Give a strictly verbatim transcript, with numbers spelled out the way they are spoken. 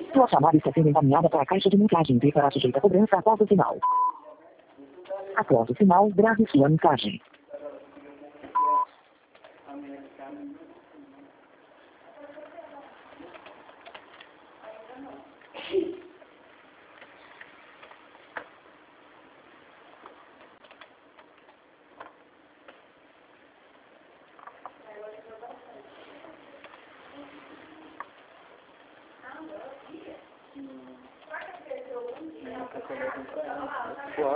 Sua chamada está sendo encaminhada para a caixa de mensagem e será sujeita a cobrança após o sinal. Após o sinal, grave sua mensagem. Tá colocando pra mim.